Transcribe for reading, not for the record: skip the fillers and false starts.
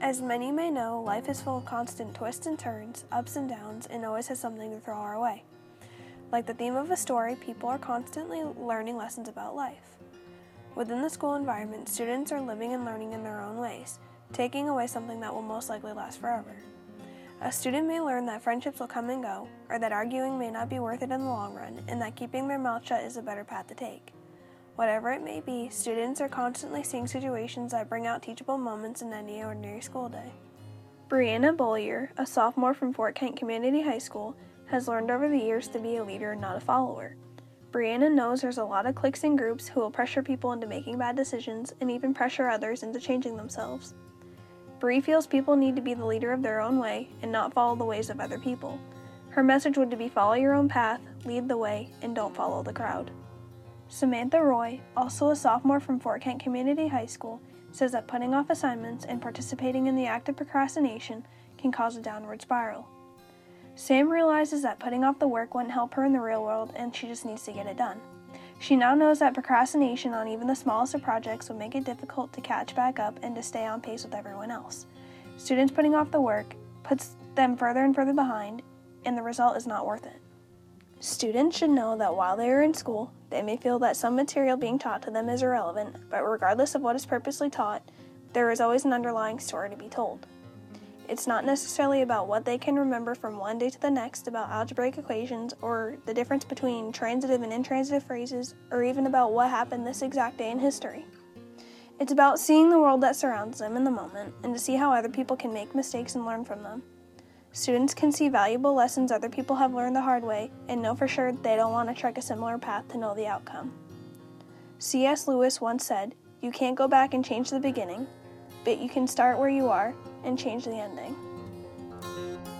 As many may know, life is full of constant twists and turns, ups and downs, and always has something to throw our way. Like the theme of a story, people are constantly learning lessons about life. Within the school environment, students are living and learning in their own ways, taking away something that will most likely last forever. A student may learn that friendships will come and go, or that arguing may not be worth it in the long run, and that keeping their mouth shut is a better path to take. Whatever it may be, students are constantly seeing situations that bring out teachable moments in any ordinary school day. Brianna Bollier, a sophomore from Fort Kent Community High School, has learned over the years to be a leader and not a follower. Brianna knows there's a lot of cliques and groups who will pressure people into making bad decisions and even pressure others into changing themselves. Bree feels people need to be the leader of their own way and not follow the ways of other people. Her message would be follow your own path, lead the way, and don't follow the crowd. Samantha Roy, also a sophomore from Fort Kent Community High School, says that putting off assignments and participating in the act of procrastination can cause a downward spiral. Sam realizes that putting off the work wouldn't help her in the real world and she just needs to get it done. She now knows that procrastination on even the smallest of projects would make it difficult to catch back up and to stay on pace with everyone else. Students putting off the work puts them further and further behind, and the result is not worth it. Students should know that while they are in school, they may feel that some material being taught to them is irrelevant, but regardless of what is purposely taught, there is always an underlying story to be told. It's not necessarily about what they can remember from one day to the next about algebraic equations or the difference between transitive and intransitive phrases or even about what happened this exact day in history. It's about seeing the world that surrounds them in the moment and to see how other people can make mistakes and learn from them. Students can see valuable lessons other people have learned the hard way and know for sure they don't want to trek a similar path to know the outcome. C.S. Lewis once said, "You can't go back and change the beginning, but you can start where you are and change the ending."